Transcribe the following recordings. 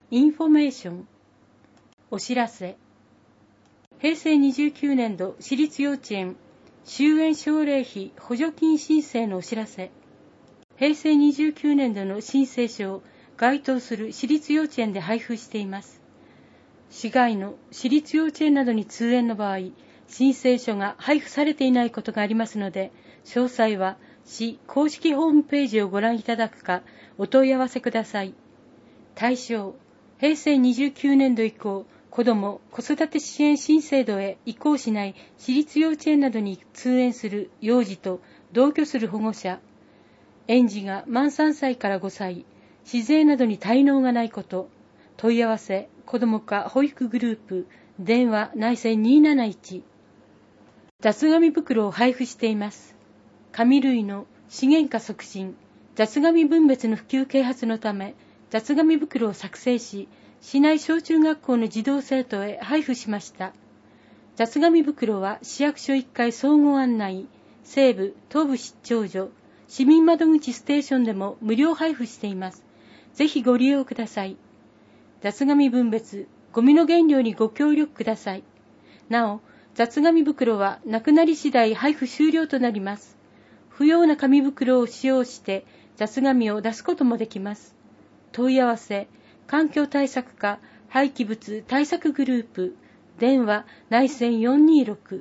インフォメーション。お知らせ。平成29年度私立幼稚園終園奨励費補助金申請のお知らせ。平成29年度の申請書を該当する私立幼稚園で配布しています。市外の私立幼稚園などに通園の場合、申請書が配布されていないことがありますので、詳細は市公式ホームページをご覧いただくかお問い合わせください。対象、平成29年度以降、子ども・子育て支援新制度へ移行しない私立幼稚園などに通園する幼児と同居する保護者、園児が満3歳から5歳、自税などに滞納がないこと、問い合わせ、子ども課保育グループ、電話内線271。雑紙袋を配布しています。紙類の資源化促進、雑紙分別の普及啓発のため、雑紙袋を作成し、市内小中学校の児童生徒へ配布しました。雑紙袋は市役所1階総合案内、西部、東部出張所、市民窓口ステーションでも無料配布しています。ぜひご利用ください。雑紙分別、ゴミの減量にご協力ください。なお、雑紙袋はなくなり次第配布終了となります。不要な紙袋を使用して雑紙を出すこともできます。問い合わせ、環境対策課廃棄物対策グループ、電話内線426。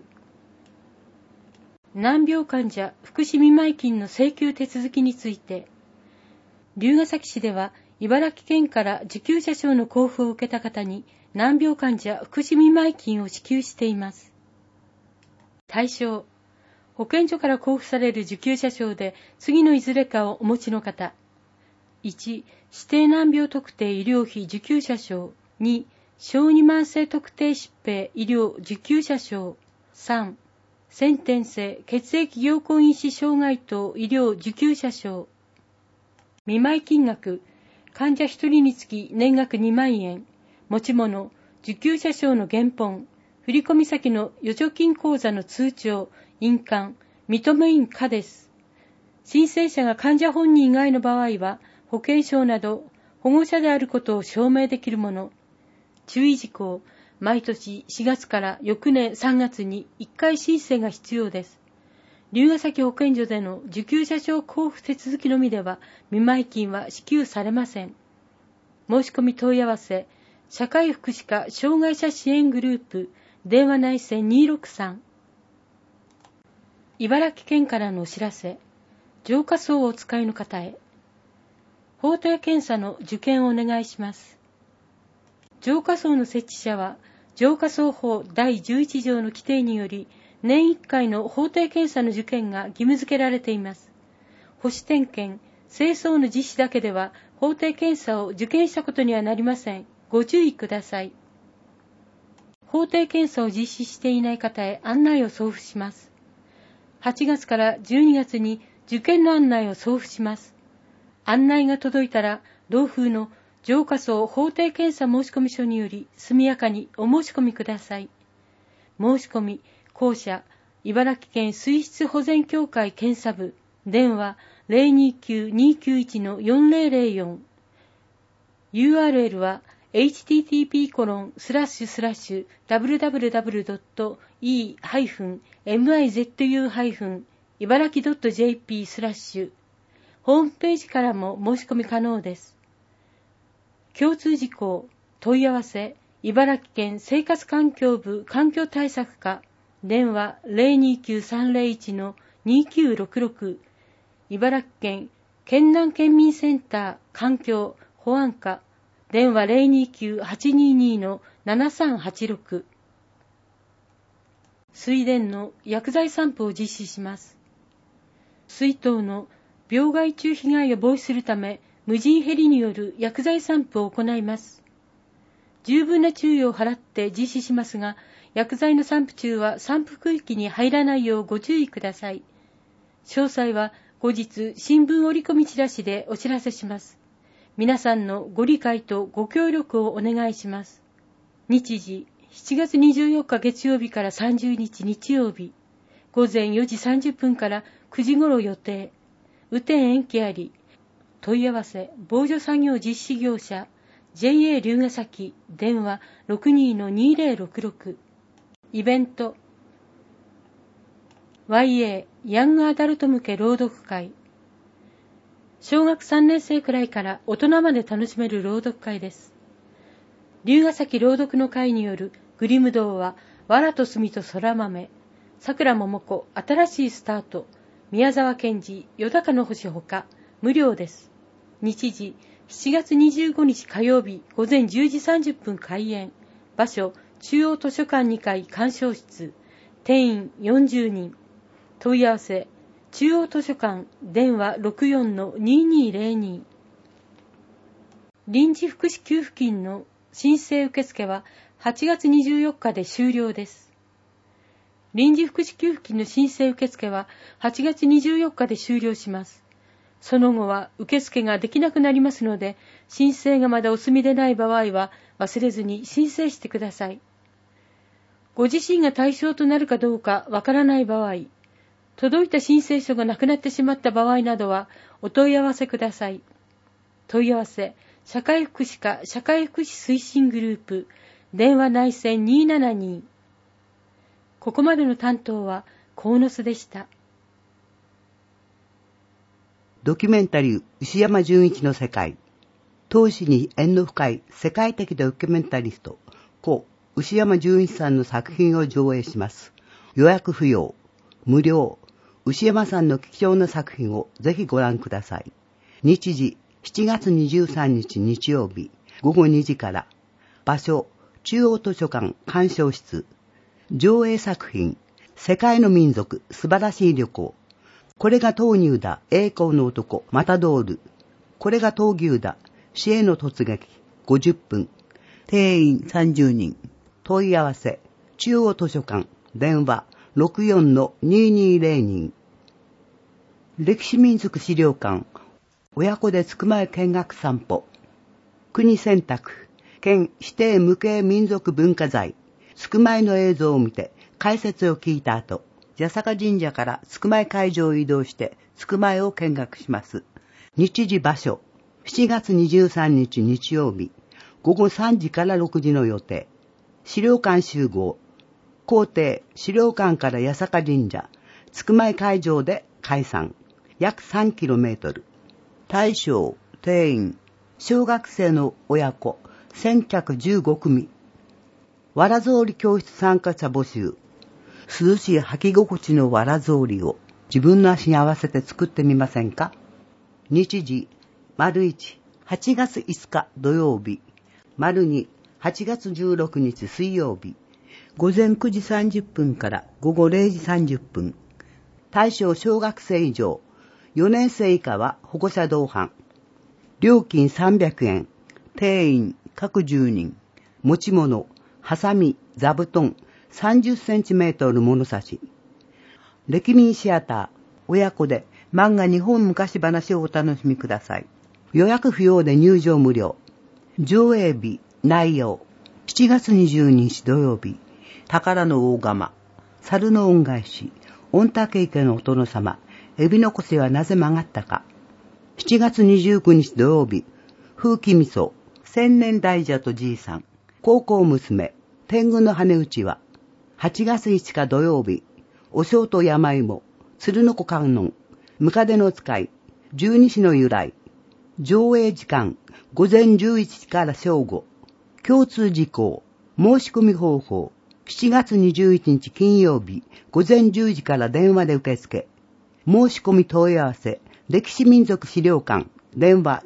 難病患者福祉見舞金の請求手続きについて、龍ケ崎市では茨城県から受給者証の交付を受けた方に難病患者福祉見舞金を支給しています。対象、保健所から交付される受給者証で次のいずれかをお持ちの方。1、指定難病特定医療費受給者証。2、小児慢性特定疾病医療受給者証。3、先天性血液凝固因子障害等医療受給者証。見舞金額、患者1人につき年額2万円。持ち物、受給者証の原本、振込先の預貯金口座の通帳、印鑑、認め印可です。申請者が患者本人以外の場合は、保険証など保護者であることを証明できるもの。注意事項、毎年4月から翌年3月に1回申請が必要です。龍ケ崎保健所での受給者証交付手続きのみでは見舞金は支給されません。申し込み問い合わせ、社会福祉課障害者支援グループ、電話内線263。茨城県からのお知らせ、浄化槽をお使いの方へ。法定検査の受験をお願いします。浄化槽の設置者は、浄化槽法第11条の規定により、年1回の法定検査の受験が義務付けられています。保守点検、清掃の実施だけでは、法定検査を受験したことにはなりません。ご注意ください。法定検査を実施していない方へ案内を送付します。8月から12月に受験の案内を送付します。案内が届いたら、同封の浄化槽法定検査申込書により速やかにお申し込みください。申し込み、校舎、茨城県水質保全協会検査部、電話 029-291-4004。URL は http://www.e-mizu-茨城.jp/ ホームページからも申し込み可能です。共通事項、問い合わせ、茨城県生活環境部環境対策課、電話 029-301-2966、茨城県県南県民センター環境保安課、電話 029-822-7386。水田の薬剤散布を実施します。水筒の病害虫被害を防止するため、無人ヘリによる薬剤散布を行います。十分な注意を払って実施しますが、薬剤の散布中は散布区域に入らないようご注意ください。詳細は後日新聞折り込みチラシでお知らせします。皆さんのご理解とご協力をお願いします。日時、7月24日月曜日から30日日曜日、午前4時30分から9時頃予定。雨天延期あり。問い合わせ、防除作業実施業者、 JA 龍ヶ崎、電話 62-2066。イベント YA ヤングアダルト向け朗読会。小学3年生くらいから大人まで楽しめる朗読会です。龍ヶ崎朗読の会によるグリム童話、藁と墨と空豆、桜桃子、新しいスタート、宮沢賢治、よだかの星ほか、無料です。日時、7月25日火曜日午前10時30分開演。場所、中央図書館2階鑑賞室。定員40人。問い合わせ、中央図書館、電話 64-2202。臨時福祉給付金の申請受付は8月24日で終了です。臨時福祉給付金の申請受付は8月24日で終了します。その後は受付ができなくなりますので、申請がまだお済みでない場合は忘れずに申請してください。ご自身が対象となるかどうかわからない場合、届いた申請書がなくなってしまった場合などはお問い合わせください。問い合わせ、社会福祉課社会福祉推進グループ、電話内線272。ここまでの担当は鴻巣でした。 ドキュメンタリー牛山純一の世界。当時に縁の深い世界的ドキュメンタリスト、故牛山純一さんの作品を上映します。予約不要、無料。牛山さんの貴重な作品をぜひご覧ください。日時、7月23日日曜日、午後2時から。場所、中央図書館鑑賞室。上映作品、世界の民族素晴らしい旅行。これが闘牛だ、栄光の男、マタドール。これが闘牛だ、死への突撃、50分。定員30人。問い合わせ、中央図書館、電話、64-2202。歴史民族資料館、親子でつくまえ見学散歩。国選択、県指定無形民族文化財。つくまえの映像を見て、解説を聞いた後、八坂神社からつくまえ会場を移動して、つくまえを見学します。日時場所、7月23日日曜日、午後3時から6時の予定。資料館集合。校庭、資料館から八坂神社、つくまえ会場で解散。約 3km。対象、定員、小学生の親子、先客15組。わら草履教室参加者募集。涼しい履き心地のわら草履を自分の足に合わせて作ってみませんか？日時、1、8月5日土曜日。2、8月16日水曜日。午前9時30分から午後0時30分。対象小学生以上。4年生以下は保護者同伴。料金300円。定員各10人。持ち物、ハサミ、座布団、30センチメートル物差し。歴民シアター、親子で漫画日本昔話をお楽しみください。予約不要で入場無料。上映日、内容。7月22日土曜日、宝の大釜、猿の恩返し、御嶽池のお殿様、エビの個性はなぜ曲がったか。7月29日土曜日、風紀味噌、千年大蛇とじいさん、高校娘、天狗の羽打ちは。8月5日土曜日、お正と山芋、鶴の子観音、ムカデの使い、十二支の由来。上映時間、午前11時から正午。共通事項、申し込み方法。7月21日金曜日、午前10時から電話で受付。申し込み問い合わせ、歴史民族資料館、電話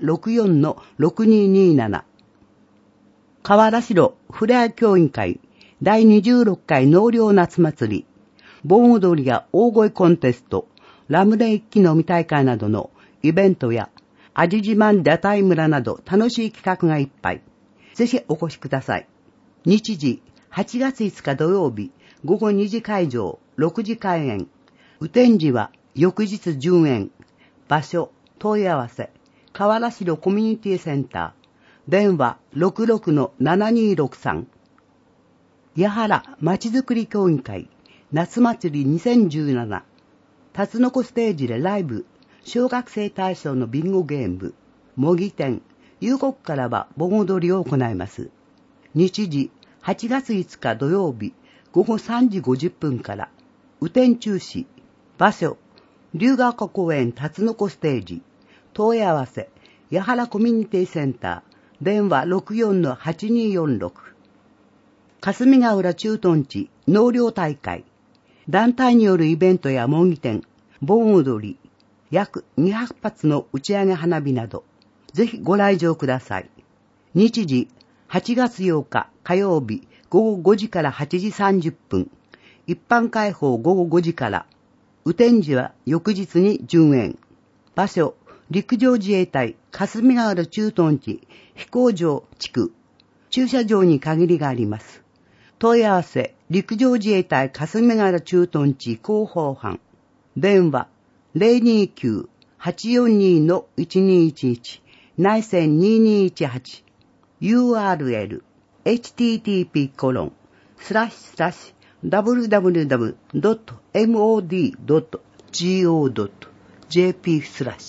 64-6227。河原城ふれあい協議会、第26回納涼夏祭り、盆踊りや大声コンテスト、ラムネ一気飲み大会などのイベントや、味自慢屋台村など楽しい企画がいっぱい。ぜひお越しください。日時、8月5日土曜日、午後2時会場、6時開演。雨天時は翌日順延。場所、問い合わせ、河原城コミュニティセンター。電話 66-7263。八原まちづくり協議会、夏祭り2017。タツノコステージでライブ、小学生対象のビンゴゲーム、模擬店、 夕刻からは盆踊りを行います。日時、8月5日土曜日、午後3時50分から、雨天中止、場所、龍ヶ丘公園辰の子ステージ、問い合わせ、八原コミュニティセンター、電話 64-8246。霞ヶ浦駐屯地納涼大会、団体によるイベントや模擬店、盆踊り、約200発の打ち上げ花火など、ぜひご来場ください。日時、8月8日火曜日午後5時から8時30分、一般開放午後5時から、雨天時は翌日に順延。場所、陸上自衛隊霞ヶ浦駐屯地飛行場地区、駐車場に限りがあります。問い合わせ、陸上自衛隊霞ヶ浦駐屯地広報班、電話 029-842-1211 内線2218 URL http://www.mod.go.jp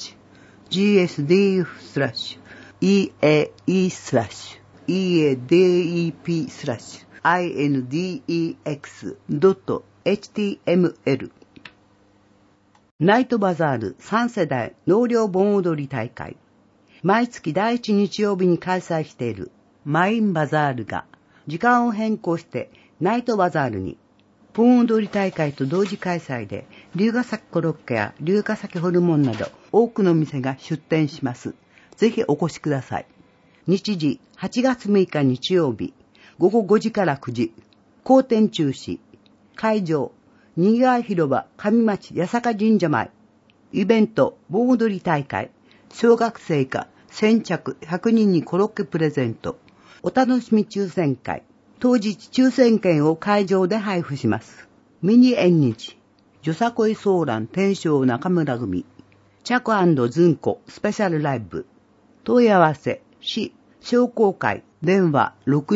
/gsdf/eaep/index.html ナイトバザール3世代納涼盆踊り大会。毎月第1日曜日に開催しているマインバザールが時間を変更してナイトバザールに、盆踊り大会と同時開催で龍ヶ崎コロッケや龍ヶ崎ホルモンなど多くの店が出店します。ぜひお越しください。日時8月6日日曜日午後5時から9時、後天中止。会場にぎわい広場上町八坂神社前。イベント盆踊り大会。小学生以下先着100人にコロッケプレゼント。お楽しみ抽選会。当日抽選券を会場で配布します。ミニ縁日。よさこいソーラン天正中村組。チャコ&ズンコスペシャルライブ。問い合わせ、市商工会電話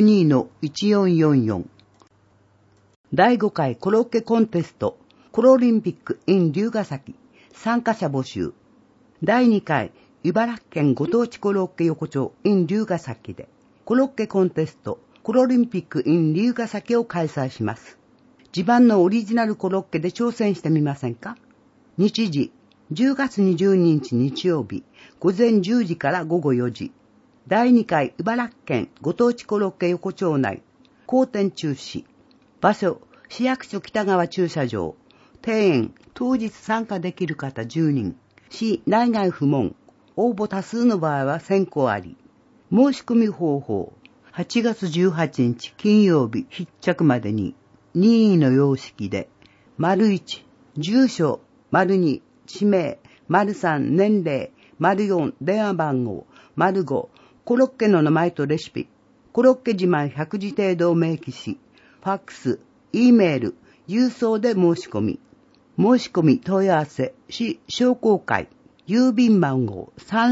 62-1444。第5回コロッケコンテストコロリンピック in 龍ヶ崎参加者募集。第2回茨城県ご当地コロッケ横丁 in 龍ヶ崎でコロッケコンテストコロリンピック in 龍ヶ崎を開催します。自慢のオリジナルコロッケで挑戦してみませんか？日時10月22日日曜日午前10時から午後4時。第2回茨城県ご当地コロッケ横丁内後天中止。場所市役所北側駐車場。定員当日参加できる方10人。市内外不問。応募多数の場合は先行あり。申し込み方法。8月18日金曜日必着までに任意の様式で、1、住所、2、氏名、3、年齢、4、電話番号、5、コロッケの名前とレシピ、コロッケ自慢100字程度を明記し、ファックス、Eメール、郵送で申し込み。申し込み問い合わせ、市商工会、郵便番号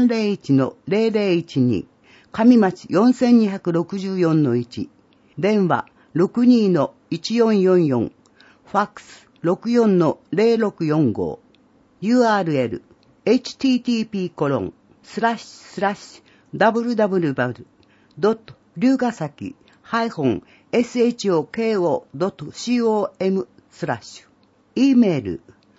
301-0012、上町 4264-1、電話 62-1444、ファックス 64-0645、URL http://www.ryugasaki-shoko.com/ Eメール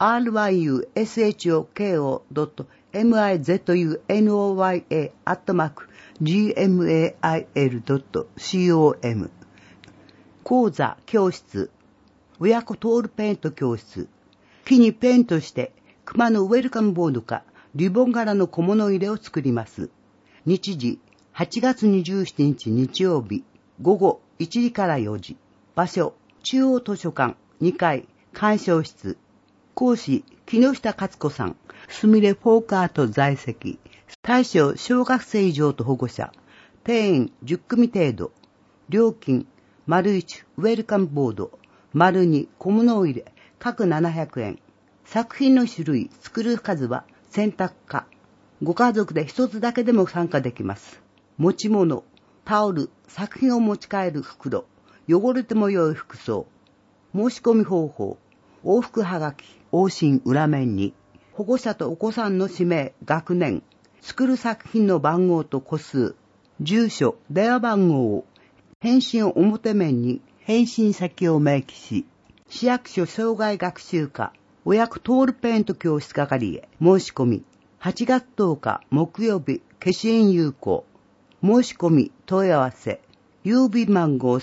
ryushoko.mizonoya@gmail.com 講座教室親子トールペイント教室。木にペイントして熊のウェルカムボードかリボン柄の小物入れを作ります。日時8月27日日曜日午後1時から4時。場所中央図書館2階鑑賞室。講師木下勝子さん。すみれフォークアート在籍。対象小学生以上と保護者。定員10組程度。料金 ① ウェルカムボード ② 小物を入れ各700円。作品の種類作る数は選択可。ご家族で一つだけでも参加できます。持ち物タオル作品を持ち帰る袋汚れても良い服装。申し込み方法往復はがき往診裏面に保護者とお子さんの氏名学年作る作品の番号と個数、住所、電話番号を返信表面に返信先を明記し、市役所障害学習課お役トールペイント教室係へ申し込み、8月10日木曜日消印有効。申し込み問い合わせ、郵便番号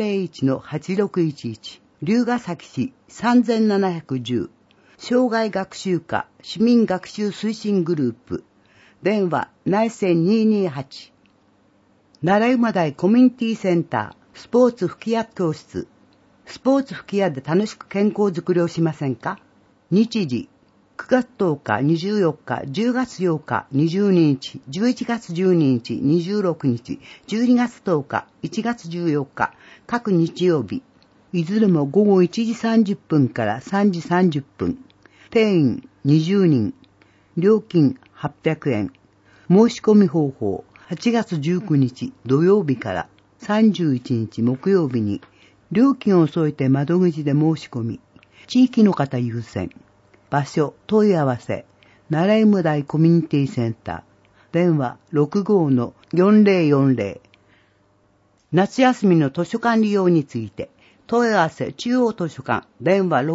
301-8611 龍ヶ崎市3710障害学習課市民学習推進グループ電話内線228奈良馬台コミュニティセンタースポーツ吹き矢教室スポーツ吹き矢で楽しく健康づくりをしませんか？日時9月10日、24日、10月8日、22日、11月12日、26日、12月10日、1月14日、各日曜日、いずれも午後1時30分から3時30分、定員20人、料金800円、申し込み方法、8月19日土曜日から31日木曜日に、料金を添えて窓口で申し込み、地域の方優先、場所、問い合わせ、奈良馬台コミュニティセンター、電話 65-4040。夏休みの図書館利用について、問い合わせ中央図書館、電話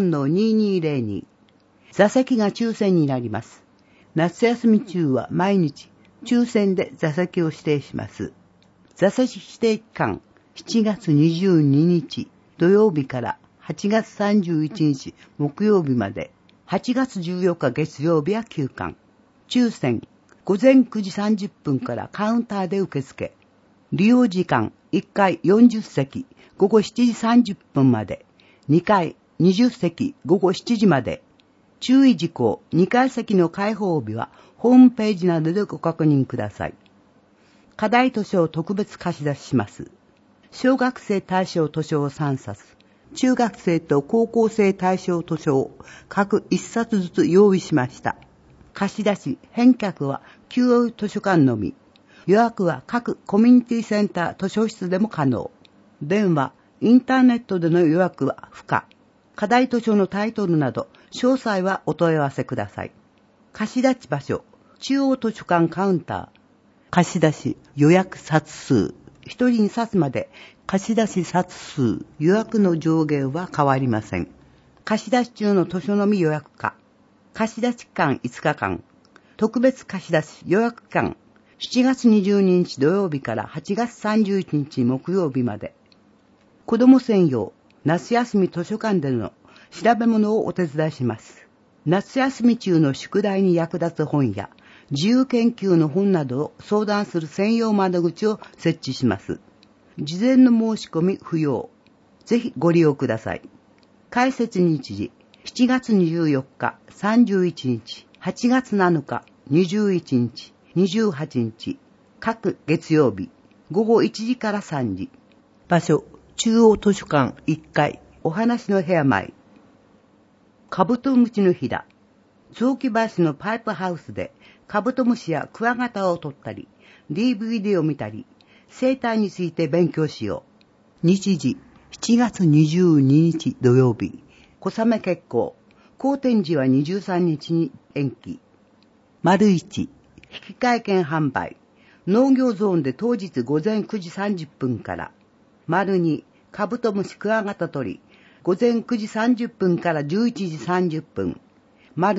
64-2202。座席が抽選になります。夏休み中は毎日、抽選で座席を指定します。座席指定期間、7月22日土曜日から8月31日木曜日まで、8月14日月曜日は休館。抽選、午前9時30分からカウンターで受付。利用時間、1回40席、午後7時30分まで。2回20席、午後7時まで。注意事項、2階席の開放日はホームページなどでご確認ください。課題図書を特別貸し出しします。小学生対象図書を3冊。中学生と高校生対象図書を各1冊ずつ用意しました。貸し出し、返却は旧有図書館のみ。予約は各コミュニティセンター図書室でも可能。電話、インターネットでの予約は不可。課題図書のタイトルなど、詳細はお問い合わせください。貸し出し場所、中央図書館カウンター。貸し出し、予約冊数。1人2冊まで貸し出し冊数、予約の上限は変わりません。貸し出し中の図書のみ予約可。貸し出し期間5日間。特別貸し出し予約期間7月22日土曜日から8月31日木曜日まで。子供専用、夏休み図書館での調べ物をお手伝いします。夏休み中の宿題に役立つ本や、自由研究の本などを相談する専用窓口を設置します。事前の申し込み不要。ぜひご利用ください。開設日時、7月24日、31日、8月7日、21日、28日、各月曜日、午後1時から3時。場所、中央図書館1階、お話の部屋前。カブトムシの日だ。雑木林のパイプハウスで、カブトムシやクワガタを撮ったり、DVD を見たり、生態について勉強しよう。日時、7月22日土曜日、小雨決行。好天時は23日に延期。丸1、引換券販売。農業ゾーンで当日午前9時30分から。丸2、カブトムシクワガタ撮り。午前9時30分から11時30分。丸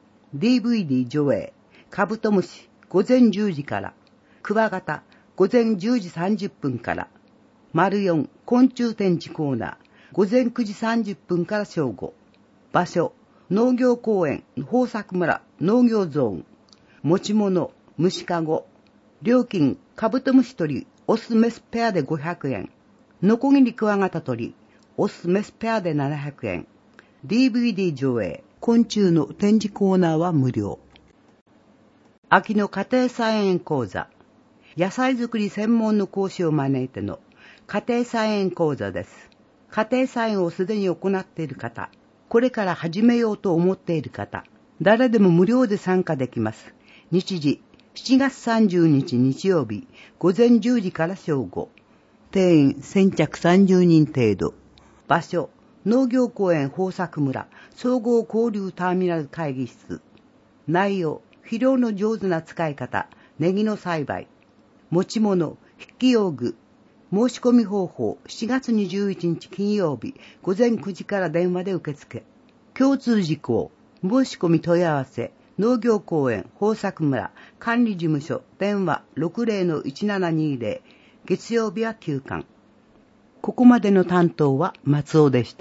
3、DVD 上映。カブトムシ、午前10時から。クワガタ、午前10時30分から。丸4、昆虫展示コーナー。午前9時30分から正午。場所、農業公園、豊作村、農業ゾーン。持ち物、虫かご。料金、カブトムシ取り、オスメスペアで500円。ノコギリクワガタ取り、オスメスペアで700円。DVD 上映、昆虫の展示コーナーは無料。秋の家庭菜園講座。野菜作り専門の講師を招いての家庭菜園講座です。家庭菜園をすでに行っている方、これから始めようと思っている方、誰でも無料で参加できます。日時、7月30日日曜日、午前10時から正午。定員先着30人程度。場所、農業公園豊作村総合交流ターミナル会議室。内容、 肥料の上手な使い方、ネギの栽培、持ち物、筆記用具、申し込み方法、7月21日金曜日、午前9時から電話で受付。共通事項、申し込み問い合わせ、農業公園、豊作村、管理事務所、電話 60-1720、月曜日は休館。ここまでの担当は松尾でした。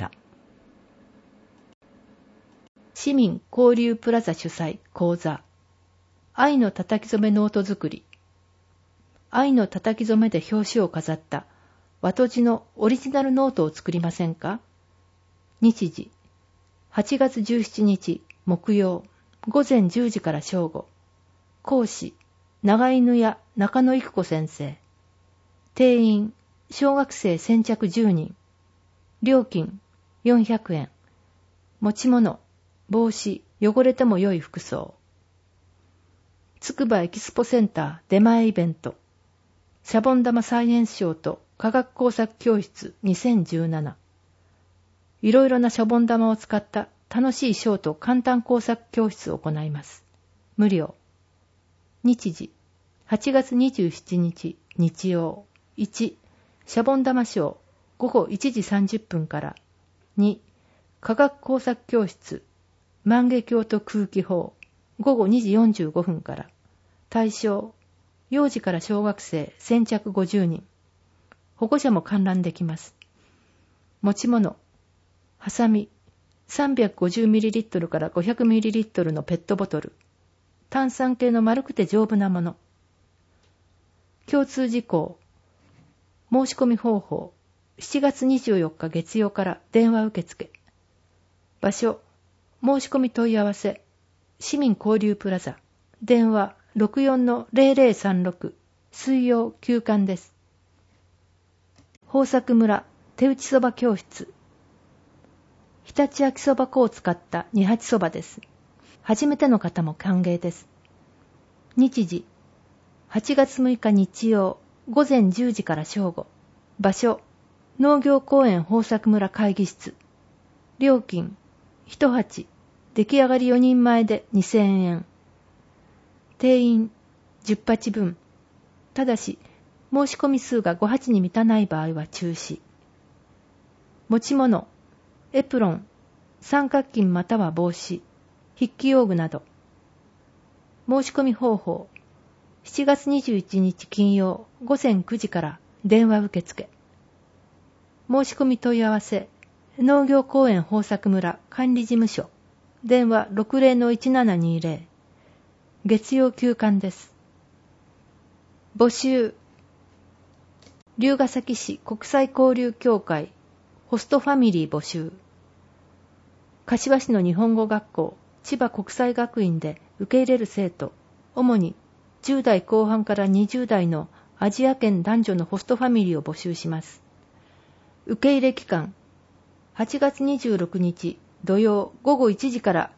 市民交流プラザ主催講座、愛のたたき染めノート作り。愛のたたき染めで表紙を飾った和とじのオリジナルノートを作りませんか？日時、8月17日木曜、午前10時から正午。講師、長犬屋中野育子先生。定員、小学生先着10人。料金、400円。持ち物、帽子、汚れても良い服装。つくばエキスポセンター出前イベント。シャボン玉サイエンスショーと科学工作教室2017。いろいろなシャボン玉を使った楽しいショーと簡単工作教室を行います。無料。日時、8月27日日曜。1、シャボン玉ショー午後1時30分から。2、科学工作教室万華鏡と空気砲午後2時45分から。対象、幼児から小学生先着50人。保護者も観覧できます。持ち物、ハサミ、350ml から 500ml のペットボトル。炭酸系の丸くて丈夫なもの。共通事項。申し込み方法。7月24日月曜から電話受付。場所。申し込み問い合わせ。市民交流プラザ。電話 64-0036。水曜休館です。豊作村手打ちそば教室。常陸焼きそば粉を使った二八そばです。初めての方も歓迎です。日時、8月6日日曜、午前10時から正午。場所、農業公園豊作村会議室。料金、1鉢、出来上がり4人前で2000円。定員、10鉢分。ただし、申し込み数が5鉢に満たない場合は中止。持ち物、エプロン、三角巾または帽子、筆記用具など。申し込み方法、7月21日金曜午前9時から電話受付。申し込み問い合わせ、農業公園豊作村管理事務所、電話 60-1720。月曜休館です。募集。龍ケ崎市国際交流協会ホストファミリー募集。柏市の日本語学校千葉国際学院で受け入れる生徒、主に10代後半から20代のアジア圏男女のホストファミリーを募集します。受け入れ期間、8月26日土曜午後1時から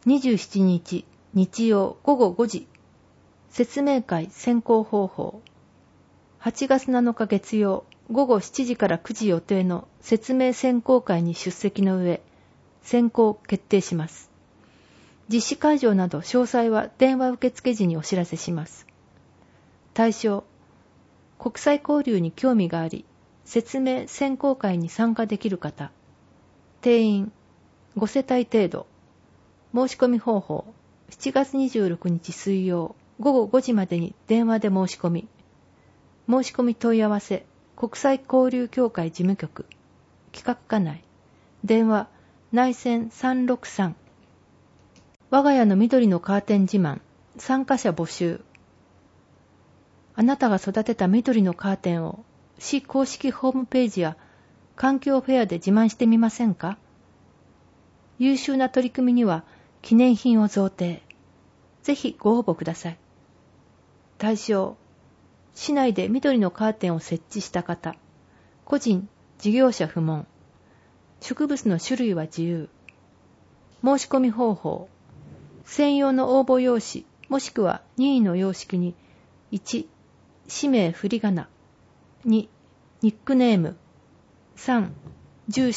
27日日曜午後5時。説明会選考方法。8月7日月曜午後7時から9時予定の説明選考会に出席の上、選考決定します。実施会場など詳細は電話受付時にお知らせします。対象、国際交流に興味があり、説明選考会に参加できる方。定員、5世帯程度。申し込み方法、7月26日水曜午後5時までに電話で申し込み。申し込み問い合わせ、国際交流協会事務局。企画課内。電話、内線363。我が家の緑のカーテン自慢、参加者募集。あなたが育てた緑のカーテンを市公式ホームページや環境フェアで自慢してみませんか？優秀な取り組みには記念品を贈呈。ぜひご応募ください。対象、市内で緑のカーテンを設置した方、個人、事業者不問。植物の種類は自由。申し込み方法、専用の応募用紙もしくは任意の様式に1、氏名振り仮名、2、ニックネーム、3、住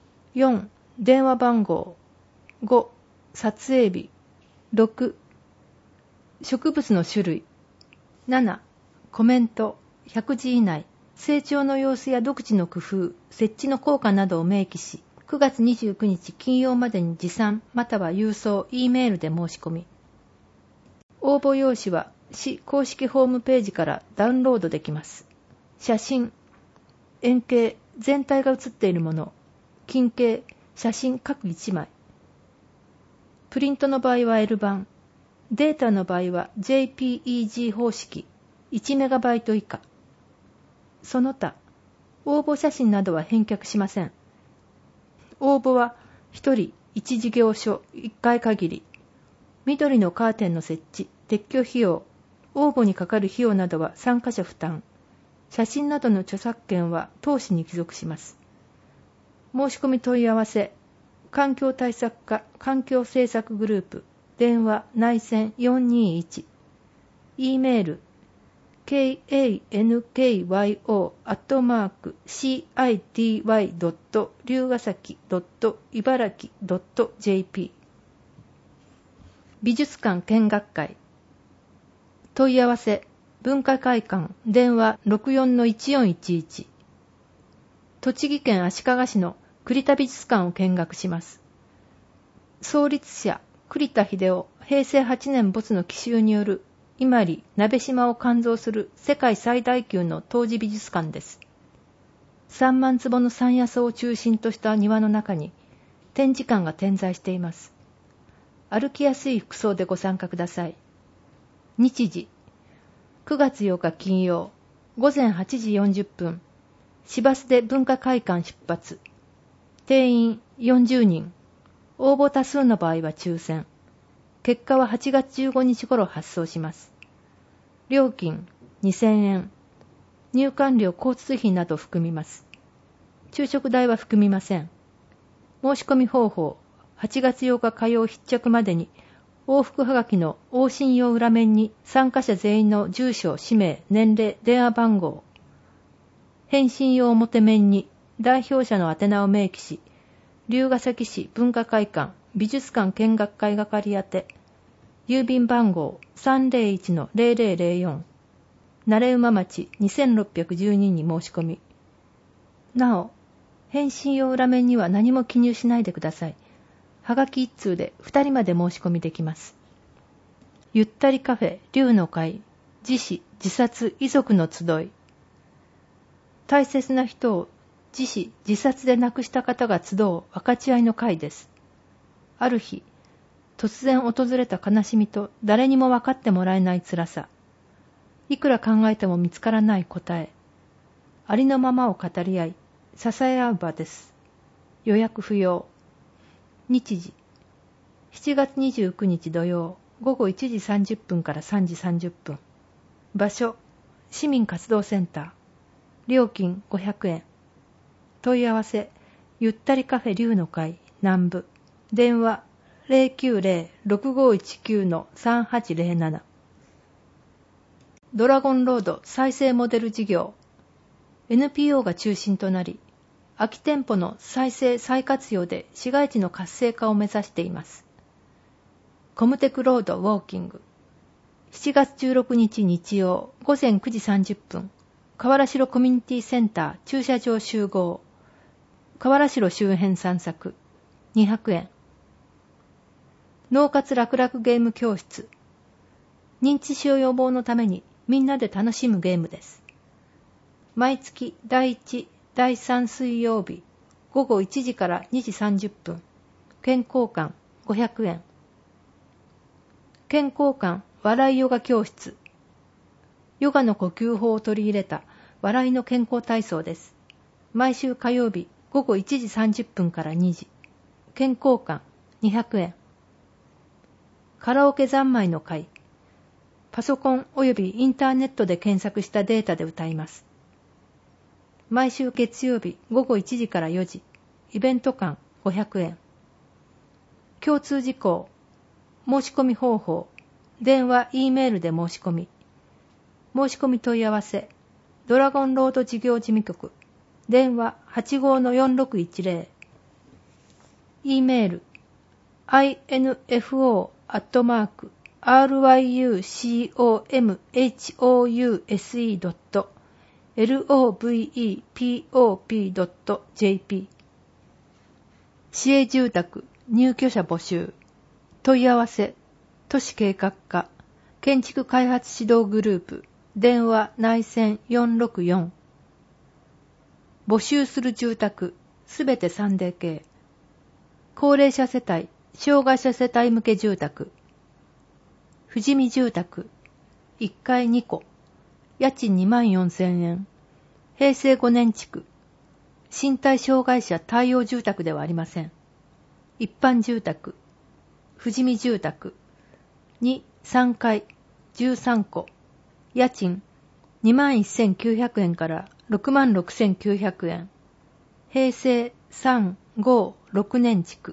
所、4、電話番号、5、撮影日、6、 植物の種類。7、コメント。100字以内。成長の様子や独自の工夫、設置の効果などを明記し、9月29日金曜までに持参または郵送、Eメールで申し込み。応募用紙は市公式ホームページからダウンロードできます。写真、円形、全体が写っているもの、近景、写真各1枚。プリントの場合は L 版、データの場合は JPEG 方式、1MB 以下。その他、応募写真などは返却しません。応募は1人1事業所1回限り。緑のカーテンの設置、撤去費用、応募にかかる費用などは参加者負担。写真などの著作権は当誌に帰属します。申し込み問い合わせ、環境対策課環境政策グループ、電話内線421、E メール、kankyo@city. 龍ヶ崎茨城 .jp 美術館見学会問い合わせ文化会館電話 64-1411 栃木県足利市の栗田美術館を見学します。創立者栗田秀夫平成8年没の奇襲による伊万里鍋島を肝臓する世界最大級の冬至美術館です。3万坪の山野草を中心とした庭の中に展示館が点在しています。歩きやすい服装でご参加ください。日時9月8日金曜午前8時40分市バスで文化会館出発。定員40人。応募多数の場合は抽選。結果は8月15日頃発送します。料金2000円。入館料交通費など含みます。昼食代は含みません。申し込み方法8月8日火曜必着までに往復はがきの往診用裏面に参加者全員の住所、氏名、年齢、電話番号。返信用表面に代表者の宛名を明記し、龍ヶ崎市文化会館美術館見学会係宛て郵便番号 301-0004 慣馬町2612に申し込み。なお、返信用裏面には何も記入しないでください。はがき1通で2人まで申し込みできます。ゆったりカフェ龍の会自死自殺遺族の集い。大切な人を自死自殺で亡くした方が集う分かち合いの会です。ある日、突然訪れた悲しみと誰にも分かってもらえない辛さ。いくら考えても見つからない答え。ありのままを語り合い、支え合う場です。予約不要。日時、7月29日土曜、午後1時30分から3時30分。場所、市民活動センター。料金500円。問い合わせ、ゆったりカフェ龍の会南部。電話、090-6519-3807。ドラゴンロード再生モデル事業。NPO が中心となり、空き店舗の再生再活用で市街地の活性化を目指しています。コムテクロードウォーキング。7月16日日曜午前9時30分。河原城コミュニティセンター駐車場集合。河原城周辺散策。200円。脳活楽々ゲーム教室。認知症予防のためにみんなで楽しむゲームです。毎月第1、第3水曜日午後1時から2時30分。健康館500円。健康館笑いヨガ教室。ヨガの呼吸法を取り入れた笑いの健康体操です。毎週火曜日午後1時30分から2時。健康館200円。カラオケ三昧の会。パソコン及びインターネットで検索したデータで歌います。毎週月曜日午後1時から4時。イベント館500円。共通事項。申し込み方法。電話、Eメールで申し込み。申し込み問い合わせ。ドラゴンロード事業事務局。電話 85-4610。Eメール。info@ ryukohose.lovepop.jp 市営住宅入居者募集問い合わせ都市計画課建築開発指導グループ電話内線464募集する住宅すべて 3DK 高齢者世帯障害者世帯向け住宅富士見住宅1階2戸家賃24,000円平成5年築身体障害者対応住宅ではありません。一般住宅富士見住宅2、3階13戸家賃21,900円から66,900円平成3、5、6年築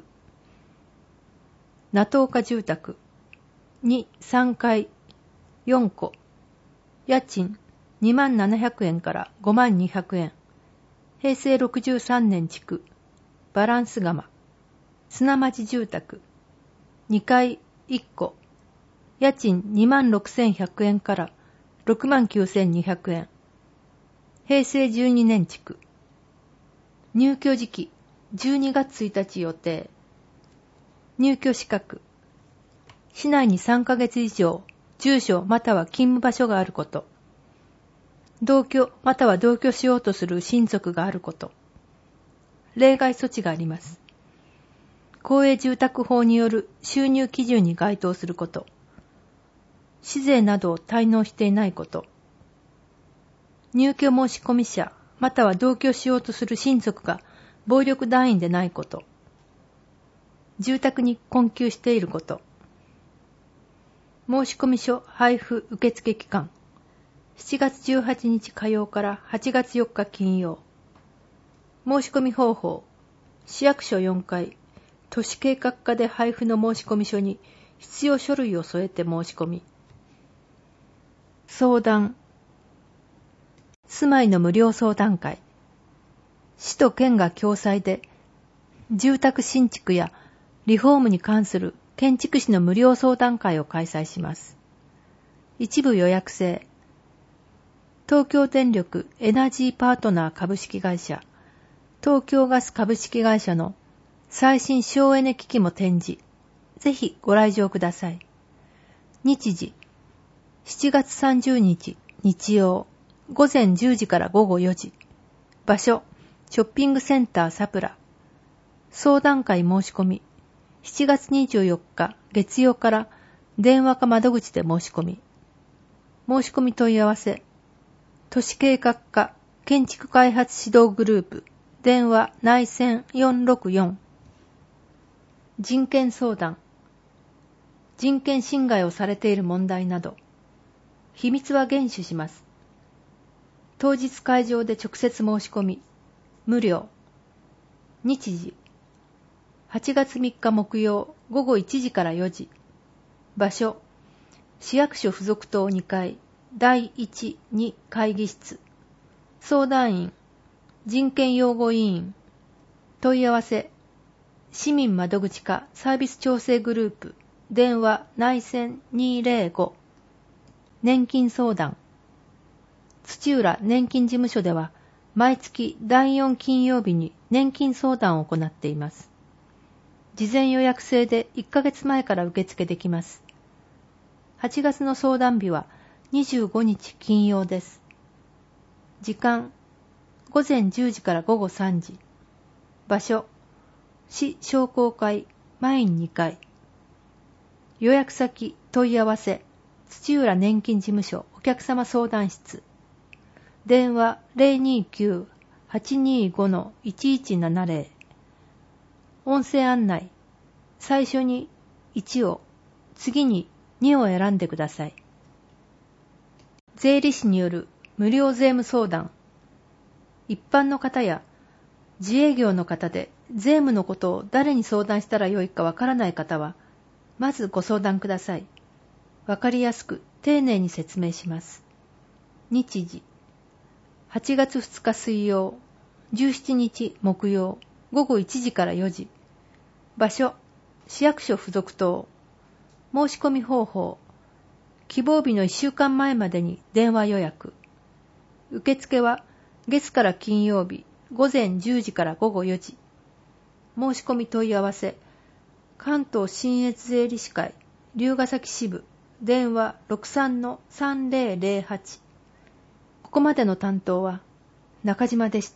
名東家住宅2、3階4戸家賃27,000円から52,000円平成63年築バランス窯砂町住宅2階1戸家賃26,100円から69,200円平成12年築入居時期12月1日予定入居資格市内に3ヶ月以上住所または勤務場所があること同居または同居しようとする親族があること例外措置があります公営住宅法による収入基準に該当すること市税などを滞納していないこと入居申込者または同居しようとする親族が暴力団員でないこと住宅に困窮していること申込書配布受付期間7月18日火曜から8月4日金曜申込方法市役所4階都市計画課で配布の申込書に必要書類を添えて申し込み相談住まいの無料相談会市と県が共催で住宅新築やリフォームに関する建築士の無料相談会を開催します一部予約制東京電力エナジーパートナー株式会社東京ガス株式会社の最新省エネ機器も展示ぜひご来場ください日時7月30日日曜午前10時から午後4時場所ショッピングセンターサプラ相談会申し込み7月24日月曜から電話か窓口で申し込み申し込み問い合わせ都市計画課建築開発指導グループ電話内線464人権相談人権侵害をされている問題など秘密は厳守します当日会場で直接申し込み無料日時8月3日木曜午後1時から4時場所市役所附属棟2階第1、2会議室相談員人権擁護委員問い合わせ市民窓口課サービス調整グループ電話内線205年金相談土浦年金事務所では毎月第4金曜日に年金相談を行っています事前予約制で1ヶ月前から受付できます8月の相談日は25日金曜です。時間、午前10時から午後3時。場所、市商工会前2階。予約先、問い合わせ、土浦年金事務所お客様相談室。電話 029-825-1170。音声案内、最初に1を、次に2を選んでください。税理士による無料税務相談。一般の方や自営業の方で税務のことを誰に相談したらよいかわからない方は、まずご相談ください。わかりやすく丁寧に説明します。日時、8月2日水曜、17日木曜、午後1時から4時。場所、市役所附属棟。 申し込み方法。希望日の1週間前までに電話予約。受付は月から金曜日午前10時から午後4時。申し込み問い合わせ。関東信越税理士会龍ケ崎支部電話 63-3008。ここまでの担当は中島でした。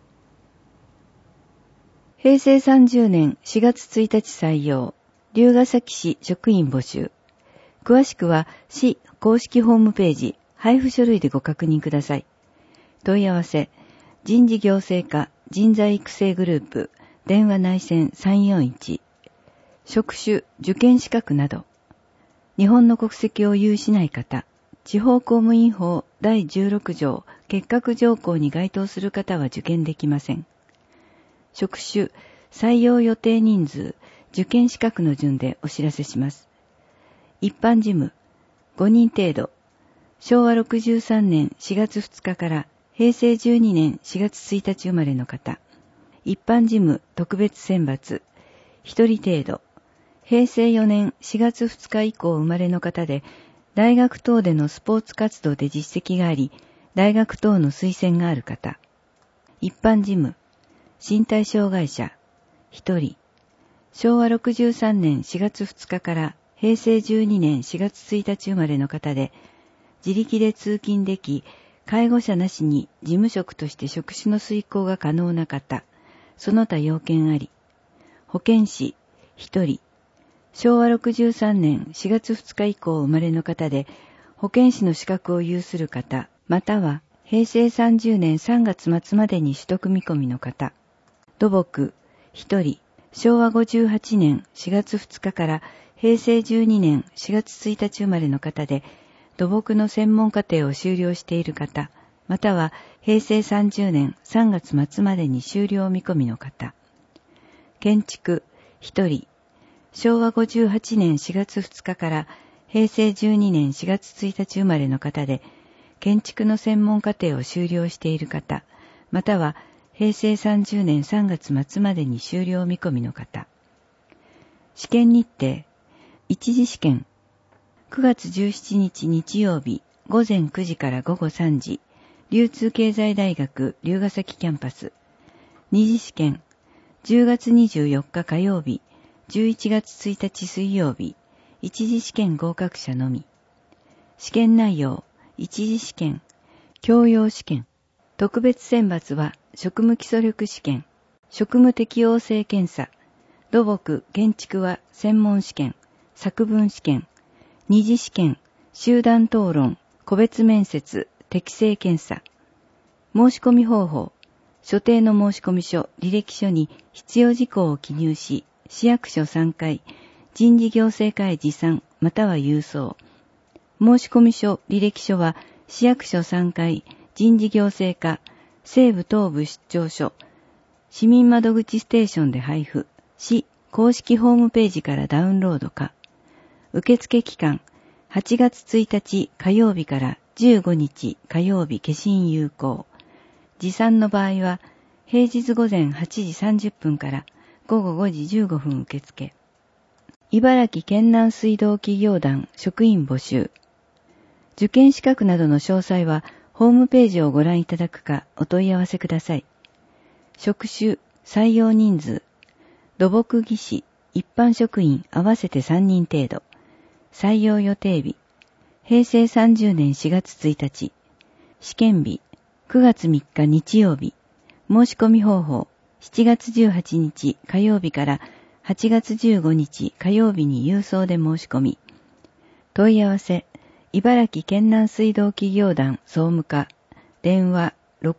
平成30年4月1日採用、龍ケ崎市職員募集。詳しくは市公式ホームページ、配布書類でご確認ください。問い合わせ、人事行政課人材育成グループ、電話内線341。職種、受験資格など。日本の国籍を有しない方、地方公務員法第16条結核条項に該当する方は受験できません。職種、採用予定人数、受験資格の順でお知らせします。一般事務、5人程度。昭和63年4月2日から平成12年4月1日生まれの方。一般事務特別選抜、1人程度。平成4年4月2日以降生まれの方で、大学等でのスポーツ活動で実績があり、大学等の推薦がある方。一般事務、身体障害者、1人。昭和63年4月2日から平成12年4月1日生まれの方で、自力で通勤でき、介護者なしに事務職として職種の遂行が可能な方、その他要件あり。保健師、1人。昭和63年4月2日以降生まれの方で、保健師の資格を有する方、または平成30年3月末までに取得見込みの方。土木、1人。昭和58年4月2日から平成12年4月1日生まれの方で、土木の専門課程を修了している方、または平成30年3月末までに修了見込みの方。建築、1人。昭和58年4月2日から平成12年4月1日生まれの方で、建築の専門課程を修了している方、または平成30年3月末までに修了見込みの方。試験日程。一次試験。9月17日日曜日、午前9時から午後3時、流通経済大学龍ケ崎キャンパス。二次試験。10月24日火曜日、11月1日水曜日、一次試験合格者のみ。試験内容。一次試験。教養試験。特別選抜は職務基礎力試験、職務適応性検査、土木・建築は専門試験、作文試験、二次試験、集団討論、個別面接、適性検査。申し込み方法。所定の申込書、履歴書に必要事項を記入し、市役所3階、人事行政課へ持参、または郵送。申込書、履歴書は市役所3階、人事行政課、西部東部出張所、市民窓口ステーションで配布、市公式ホームページからダウンロードか。受付期間、8月1日火曜日から15日火曜日消印有効。持参の場合は、平日午前8時30分から午後5時15分受付。茨城県南水道企業団職員募集。受験資格などの詳細は、ホームページをご覧いただくかお問い合わせください。職種、採用人数、土木技師、一般職員合わせて3人程度。採用予定日、平成30年4月1日。試験日、9月3日日曜日。申し込み方法、7月18日火曜日から8月15日火曜日に郵送で申し込み。問い合わせ、茨城県南水道企業団総務課、電話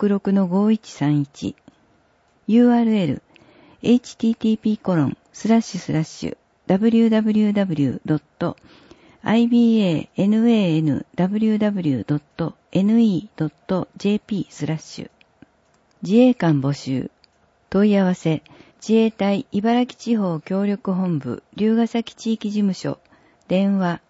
66-5131。URL、http://www.ibanww.ne.jp/ 自衛官募集。問い合わせ、自衛隊茨城地方協力本部龍ケ崎地域事務所、電話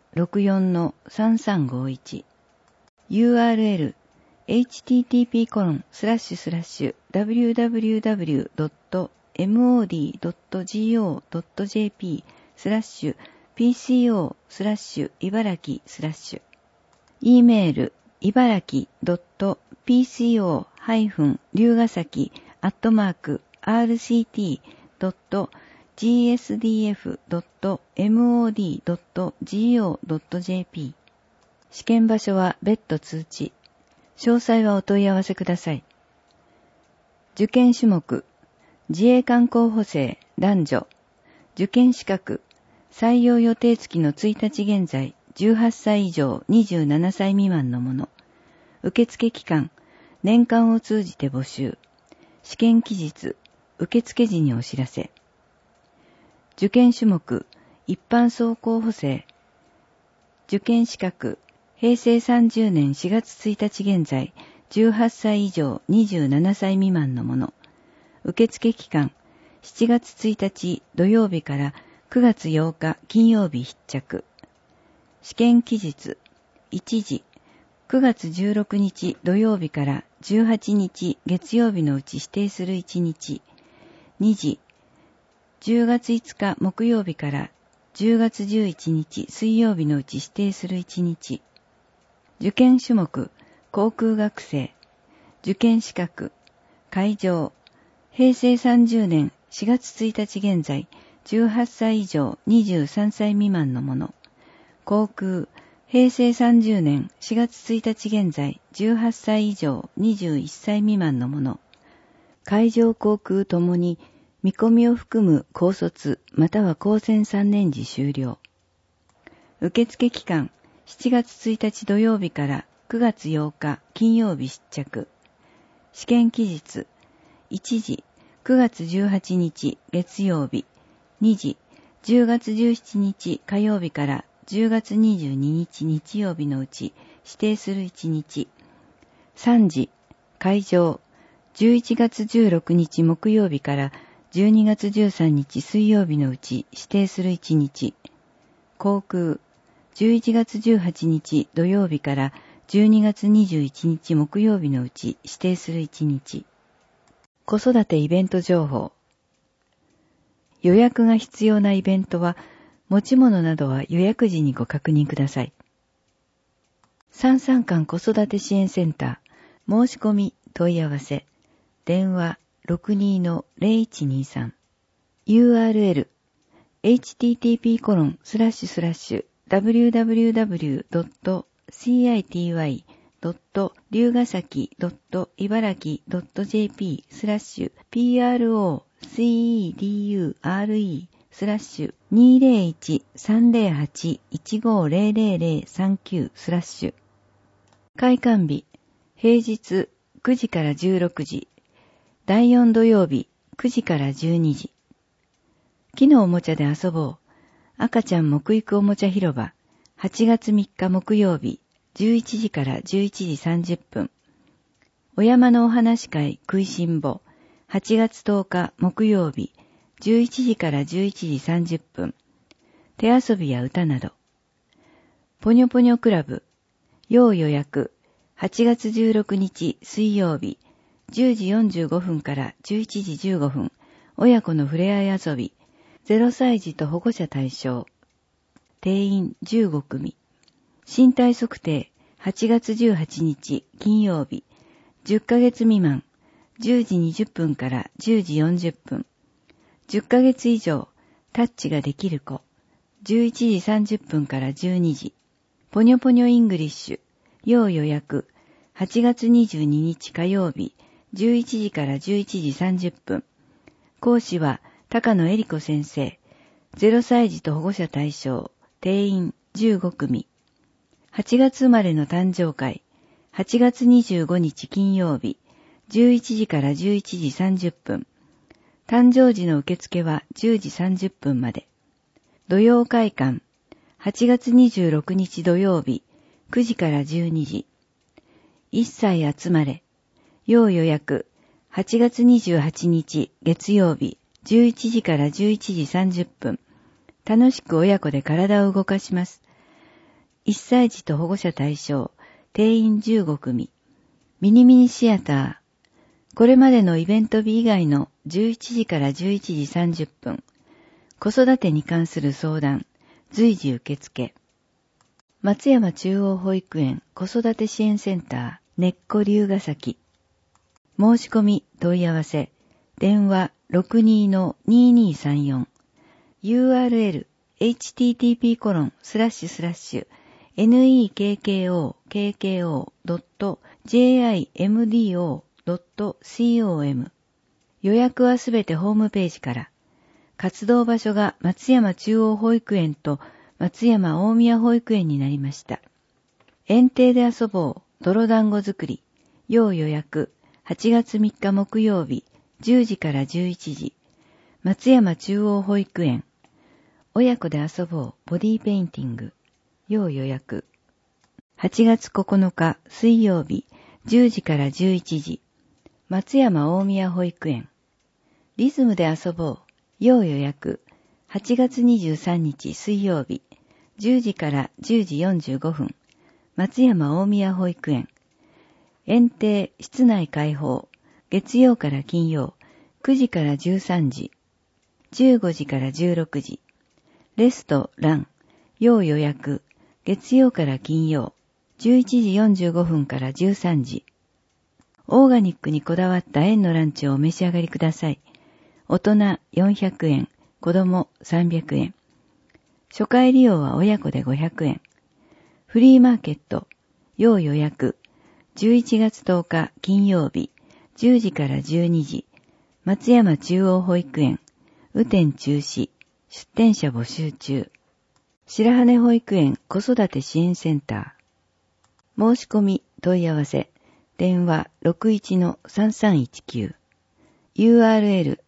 64-3351。URL、http://www.mod.go.jp/ pco/茨城/。e メール、茨城 .pco-rct.gsdf.mod.go.jp。 試験場所は別途通知。詳細はお問い合わせください。受験種目、自衛官候補生男女。受験資格、採用予定月の1日現在、18歳以上27歳未満のもの。受付期間、年間を通じて募集。試験期日、受付時にお知らせ。受験種目、一般総候補生。受験資格、平成30年4月1日現在、18歳以上27歳未満のもの。受付期間、7月1日土曜日から9月8日金曜日必着。試験期日、1時、9月16日土曜日から18日月曜日のうち指定する1日。2時、10月5日木曜日から10月11日水曜日のうち指定する1日。受験種目、航空学生。受験資格、会場。平成30年4月1日現在、18歳以上23歳未満のもの。航空。平成30年4月1日現在、18歳以上21歳未満のもの。海上航空ともに、見込みを含む高卒または高専3年時終了。受付期間、7月1日土曜日から9月8日金曜日必着。試験期日、1時、9月18日月曜日。2時、10月17日火曜日から10月22日日曜日のうち指定する1日。3時、会場。11月16日木曜日から12月13日水曜日のうち指定する1日。航空。11月18日土曜日から12月21日木曜日のうち指定する1日。子育てイベント情報。予約が必要なイベントは、持ち物などは予約時にご確認ください。三三館子育て支援センター、申し込み問い合わせ、電話 62-0123。URL、http://www.city.茨城.ibaraki.jp/PROCEDURE/2001-300-39/。開館日、平日9時から16時。第4土曜日9時から12時。木のおもちゃで遊ぼう。赤ちゃん木育おもちゃ広場。8月3日木曜日11時から11時30分。お山のお話会食いしん坊。8月10日木曜日11時から11時30分。手遊びや歌など。ぽにょぽにょクラブ。要予約。8月16日水曜日10時45分から11時15分。親子のふれあい遊び。0歳児と保護者対象。定員15組。身体測定8月18日金曜日。10ヶ月未満。10時20分から10時40分。10ヶ月以上。タッチができる子。11時30分から12時。ぽにょぽにょイングリッシュ。要予約。8月22日火曜日。11時から11時30分。講師は高野恵里子先生。0歳児と保護者対象。定員15組。8月生まれの誕生会。8月25日金曜日。11時から11時30分。誕生時の受付は10時30分まで。土曜会館。8月26日土曜日。9時から12時。1歳集まれ。要予約。8月28日月曜日。11時から11時30分。楽しく親子で体を動かします。1歳児と保護者対象。定員15組。ミニミニシアター。これまでのイベント日以外の11時から11時30分。子育てに関する相談。 随時受付。松山中央保育園子育て支援センター根っこ龍ヶ崎。申し込み問い合わせ。電話 62-2234。URL http://nekko.jimdo.com。予約はすべてホームページから。活動場所が松山中央保育園と松山大宮保育園になりました。園庭で遊ぼう泥団子作り。要予約。8月3日木曜日10時から11時。松山中央保育園。親子で遊ぼうボディペインティング。要予約。8月9日水曜日10時から11時。松山大宮保育園。リズムで遊ぼう。要予約。8月23日水曜日10時から10時45分。松山大宮保育園。園庭室内開放。月曜から金曜9時から13時。15時から16時。レストラン。要予約。月曜から金曜11時45分から13時。オーガニックにこだわった園のランチをお召し上がりください。大人400円、子供300円。初回利用は親子で500円。フリーマーケット、要予約。11月10日金曜日、10時から12時。松山中央保育園、雨天中止、出店者募集中。白羽保育園子育て支援センター。申し込み問い合わせ。電話 61-3319。URL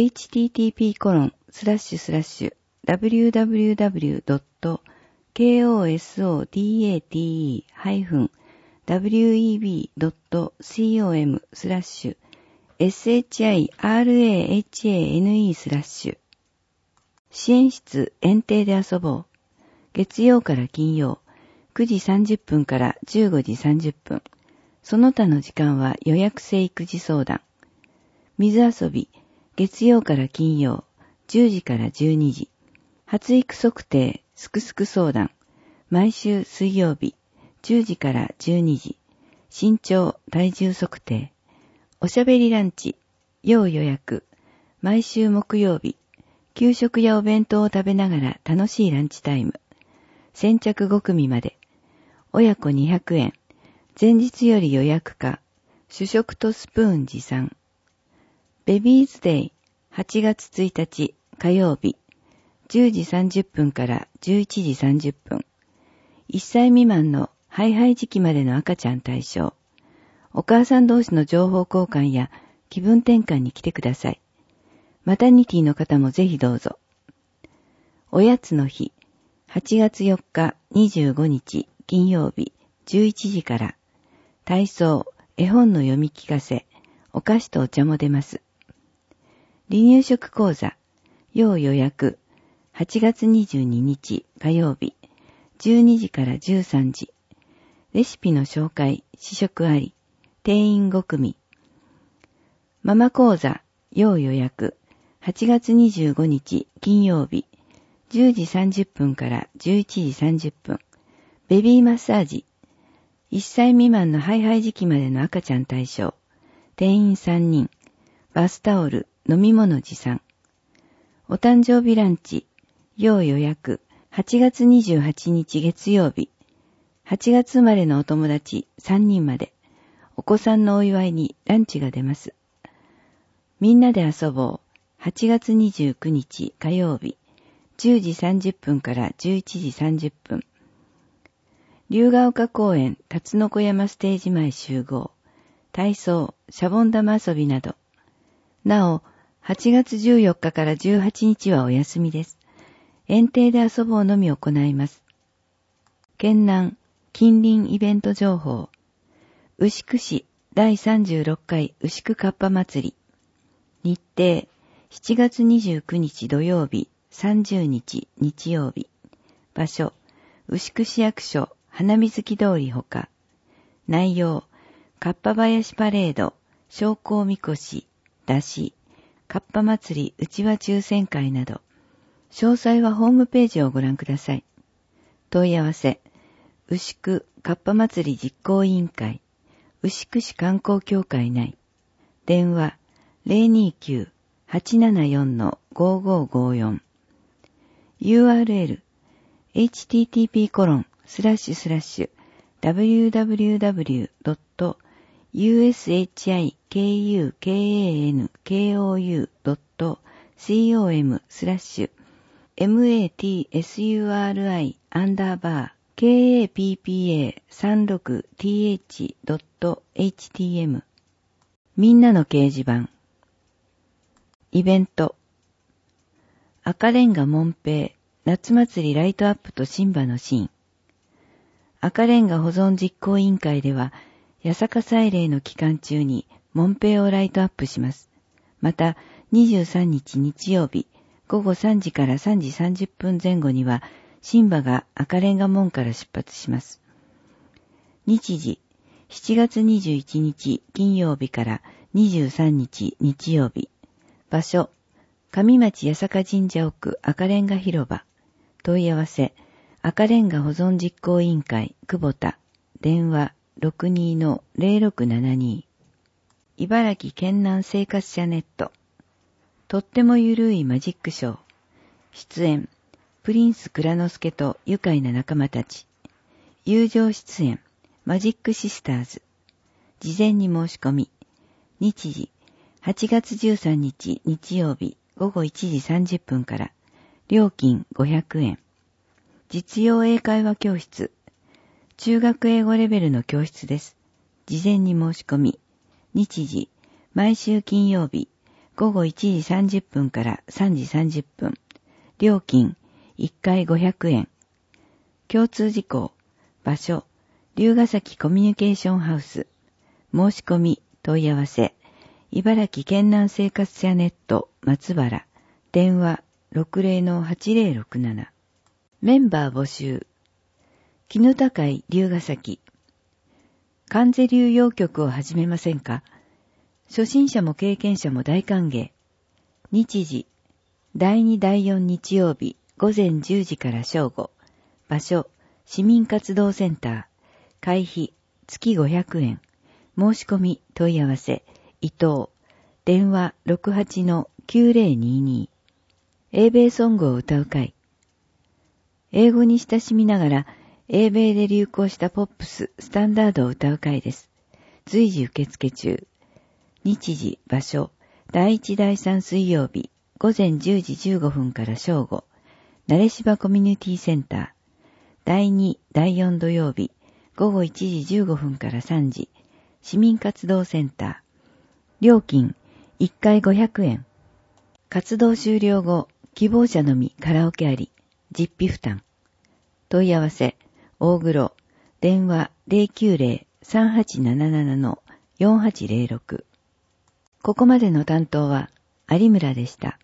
http://www.kosodate-web.com/shirahane/。支援室園庭で遊ぼう。月曜から金曜9時30分から15時30分。その他の時間は予約制育児相談。水遊び月曜から金曜10時から12時。発育測定すくすく相談。毎週水曜日10時から12時。身長体重測定。おしゃべりランチ要予約。毎週木曜日給食やお弁当を食べながら楽しいランチタイム。先着5組まで。親子200円。前日より予約か。主食とスプーン持参。ベビーズデイ8月1日火曜日10時30分から11時30分。1歳未満のハイハイ時期までの赤ちゃん対象。お母さん同士の情報交換や気分転換に来てください。マタニティの方もぜひどうぞ。おやつの日8月4日25日金曜日11時から。体操、絵本の読み聞かせ、お菓子とお茶も出ます。離乳食講座、要予約、8月22日火曜日、12時から13時。レシピの紹介、試食あり、定員5組。ママ講座、要予約、8月25日金曜日、10時30分から11時30分。ベビーマッサージ、1歳未満のハイハイ時期までの赤ちゃん対象。定員3人。バスタオル、飲み物持参。お誕生日ランチ、要予約。8月28日月曜日。8月生まれのお友達3人まで。お子さんのお祝いにランチが出ます。みんなで遊ぼう。8月29日火曜日。10時30分から11時30分。龍ヶ丘公園辰の子山ステージ前集合。体操、シャボン玉遊びなど。なお、8月14日から18日はお休みです。園庭で遊ぼうのみ行います。県南近隣イベント情報。牛久市第36回牛久かっぱ祭り。日程、7月29日土曜日、30日日曜日。場所、牛久市役所花水木通りほか。内容、かっぱ林パレード、昇降みこし、出し、かっぱ祭りうちわ抽選会など。 詳細はホームページをご覧ください。問い合わせ、牛久かっぱ祭り実行委員会、牛久市観光協会内、電話 029-874-5554、URL http://www.ushikankuu.com/matsura36th.htm みんなの掲示板。イベント。赤レンガ門平夏祭りライトアップと新馬のシーン。赤レンガ保存実行委員会では、八坂祭礼の期間中に門平をライトアップします。また、23日日曜日、午後3時から3時30分前後には、新馬が赤レンガ門から出発します。日時、7月21日金曜日から23日日曜日。場所、上町八坂神社奥赤レンガ広場。問い合わせ、赤レンガ保存実行委員会久保田。電話 62-0672。茨城県南生活者ネット。とってもゆるいマジックショー。出演、プリンス蔵之介と愉快な仲間たち。友情出演、マジックシスターズ。事前に申し込み。日時、8月13日日曜日午後1時30分から。料金500円。実用英会話教室。中学英語レベルの教室です。事前に申し込み。日時、毎週金曜日、午後1時30分から3時30分。料金、1回500円。共通事項。場所、龍ヶ崎コミュニケーションハウス。申し込み、問い合わせ。茨城県南生活者ネット、松原。電話、60-8067。メンバー募集。絹高い龍ヶ崎。関西流謡曲を始めませんか？初心者も経験者も大歓迎。日時、第2第4日曜日、午前10時から正午。場所、市民活動センター。会費、月500円。申し込み、問い合わせ、伊藤。電話 68-9022。英米ソングを歌う会。英語に親しみながら、英米で流行したポップス、スタンダードを歌う会です。随時受付中。日時、場所、第1第3水曜日、午前10時15分から正午。慣れしばコミュニティセンター。第2、第4土曜日、午後1時15分から3時。市民活動センター。料金、1回500円。活動終了後、希望者のみカラオケあり、実費負担。問い合わせ、大黒、電話 090-3877-4806。ここまでの担当は有村でした。